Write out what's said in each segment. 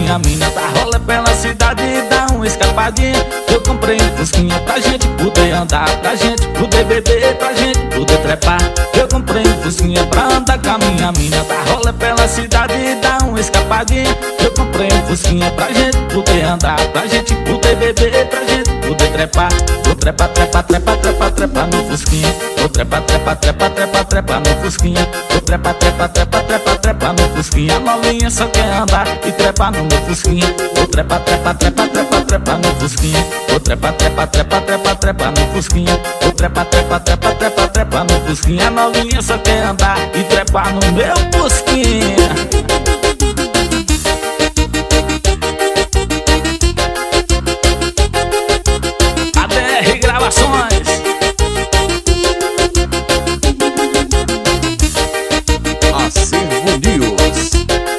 minha mina tá rola pela cidade e dá uma escapadinha. Eu comprei um fusquinha pra gente poder andar, pra gente poder beber, pra gente poder trepar. Eu comprei um fusquinha pra andar com a minha mina tá rola pela cidade e dá uma escapadinha. Eu comprei um fusquinha pra gente poder andar, pra gente poder beber, pra gente poder trepar. Vou trepar, trepar, trepar, trepar, trepar no fusquinha. Vou trepar, trepar, trepar, trepar, trepar no fusquinha. Vou trepar, trepar, trepar, trepar, trepar no fusquinha. A novinha só quer andar e trepar no meu fusquinha. Vou trepar, trepar, trepar, trepar, trepar no fusquinha. Vou trepar, trepar, trepar, trepar, trepar no fusquinha. Vou trepar, trepar, trepar, trepar, trepar no fusquinha. A novinha só quer andar e trepar no meu fusquinha. Gravações. Acervo News.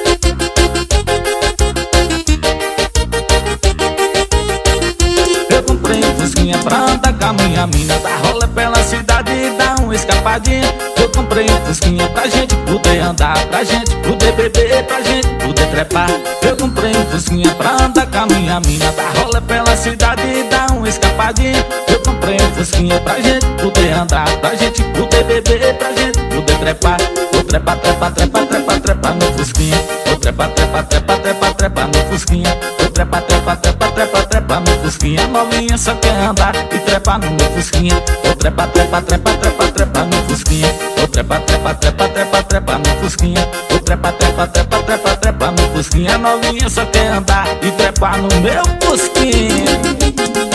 Eu comprei um fusquinha pra andar com a minha mina tá rola pela cidade e dá uma escapadinha. Eu comprei um fusquinha pra gente poder andar, pra gente poder beber, pra gente poder trepar. Eu comprei um fusquinha pra andar com a minha mina tá rola pela cidade e dá uma escapadinha. Eu comprei um fusquinha pra gente poder andar, pra gente poder beber, pra gente poder trepar. Vou trepar, trepar, trepar, trepar, trepar no fusquinha. Vou trepar, trepar, trepar, trepar, trepar no fusquinha. Vou trepar, trepar, trepar, trepar, trepar no fusquinha. A novinha só quer andar e trepar no meu fusquinha. Vou trepar, trepar, trepar, trepar, trepar no fusquinha. Vou trepar, trepar, trepar, trepar, trepar no fusquinha. Vou trepar, trepar, trepar, trepar, trepar no fusquinha. A novinha só quer andar e trepar no meu fusquinha.